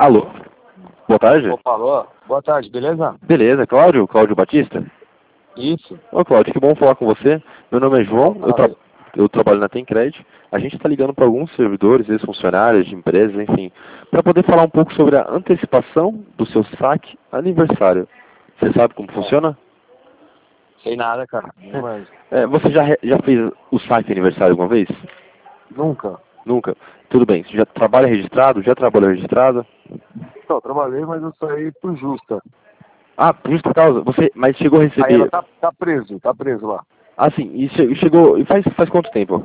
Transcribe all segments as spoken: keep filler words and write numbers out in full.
Alô? Boa tarde. Opa, alô? Boa tarde, beleza? Beleza, Cláudio? Cláudio Batista? Isso. Ô, Cláudio, que bom falar com você. Meu nome é João, eu, tra eu trabalho na Tencred. A gente está ligando para alguns servidores, ex-funcionários de empresas, enfim, para poder falar um pouco sobre a antecipação do seu saque aniversário. Você sabe como funciona? Sei nada, cara. Não manjo. É, você já, re- já fez o saque aniversário alguma vez? Nunca. Nunca? Tudo bem. Você já trabalha registrado? Já trabalhou registrado? Então, eu trabalhei, mas eu saí por justa. Ah, por justa causa. Você, mas chegou a Aí ela receber... tá, tá preso, tá preso lá. Ah, sim. E che- chegou... E faz, faz quanto tempo?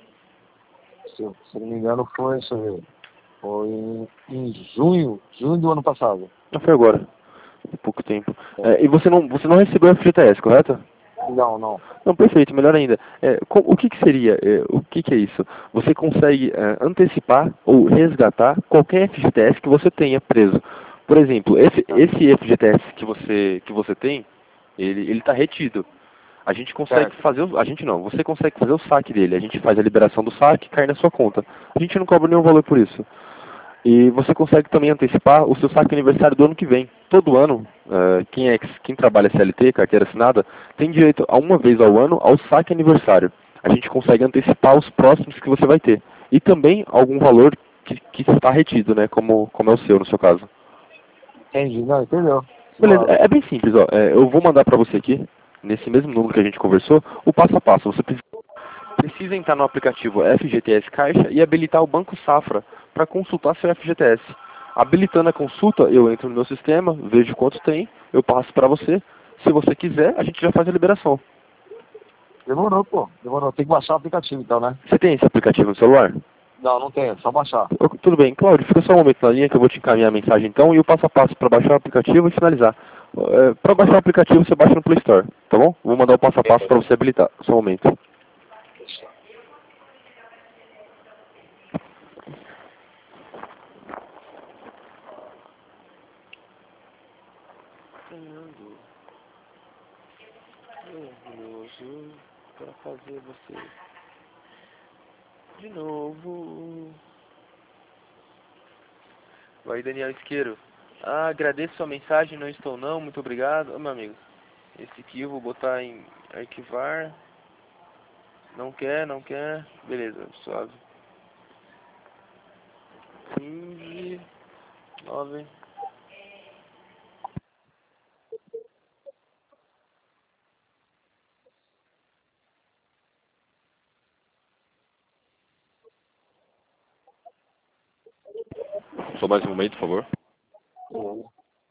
Se, eu- se não me engano, foi, deixa eu ver, foi em, em junho, junho do ano passado. Não foi agora. Pouco tempo. É. É, e você não, você não recebeu a F G T S, correto? Não, não. Não, perfeito, melhor ainda. É, co- o que, que seria, é, o que, que é isso? Você consegue é, antecipar ou resgatar qualquer F G T S que você tenha preso. Por exemplo, esse, esse F G T S que você, que você tem, ele está retido. A gente consegue Certo. fazer, o, a gente não, você consegue fazer o saque dele. A gente faz a liberação do saque e cai na sua conta. A gente não cobra nenhum valor por isso. E você consegue também antecipar o seu saque aniversário do ano que vem. Todo ano, eh, quem, é, quem trabalha C L T, carteira assinada, tem direito a uma vez ao ano ao saque aniversário. A gente consegue antecipar os próximos que você vai ter. E também algum valor que, que está retido, né? Como, como é o seu, no seu caso. Entendi, não, entendeu? Beleza, Suave. é, é bem simples, ó. É, eu vou mandar para você aqui, nesse mesmo número que a gente conversou, o passo a passo. Você precisa precisa entrar no aplicativo F G T S Caixa e habilitar o Banco Safra para consultar seu F G T S. Habilitando a consulta, eu entro no meu sistema, vejo quanto tem, eu passo para você. Se você quiser, a gente já faz a liberação. Demorou, pô. Demorou. Tem que baixar o aplicativo, então, né? Você tem esse aplicativo no celular? Não, não tem, é só baixar. Eu- Tudo bem. Cláudio, fica só um momento na linha que eu vou te encaminhar a mensagem então e o passo a passo para baixar o aplicativo e finalizar. Para baixar o Demorou. aplicativo, você baixa no Play Store, tá bom? Vou mandar o passo a passo para você habilitar. Só um momento. Sonhando, orgulhoso para fazer você de novo. Vai, Daniel Isqueiro. Ah, agradeço sua mensagem, não estou não, muito obrigado. Ô, meu amigo, esse aqui eu vou botar em arquivar. Não quer, não quer. Beleza, suave. quinze, nove. Só mais um momento, por favor. Uhum.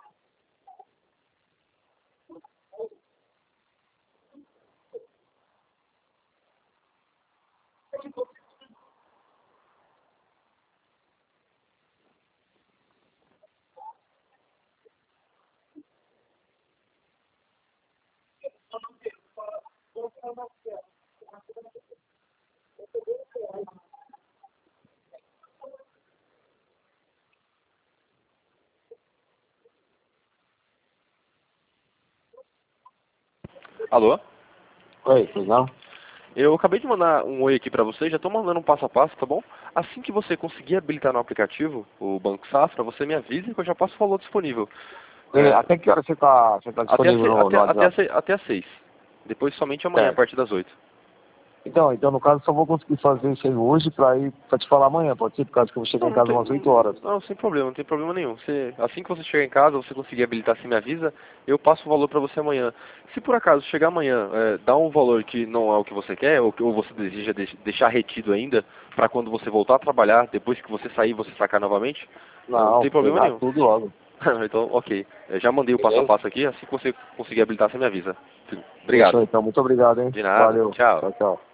Alô? Oi, pois não? Eu acabei de mandar um oi aqui pra você, já estou mandando um passo a passo, tá bom? Assim que você conseguir habilitar no aplicativo, o Banco Safra, você me avisa que eu já passo o valor disponível. Beleza, É, até que hora você tá, você tá até, às disponível seis, no, até, no até, às WhatsApp? seis, até às seis. Depois somente amanhã, a Certo. partir das oito. Então, então, no caso, só vou conseguir fazer isso aí hoje pra ir, pra te falar amanhã, pode ser? Por causa que eu vou chegar Não, em não casa tem, umas oito horas. não, sem problema, não tem problema nenhum. Você, assim que você chegar em casa, você conseguir habilitar, você me avisa, eu passo o valor para você amanhã. Se por acaso chegar amanhã, é, dá um valor que não é o que você quer, ou que ou você deseja deix- deixar retido ainda, para quando você voltar a trabalhar, depois que você sair, você sacar novamente, não Não, tem problema pegar nenhum. tudo logo. Então, ok. Eu já mandei o passo a Beleza? passo aqui, assim que você conseguir habilitar, você me avisa. Obrigado. Fechou, então. Muito obrigado, hein? De nada. Valeu. Tchau. Tchau, tchau.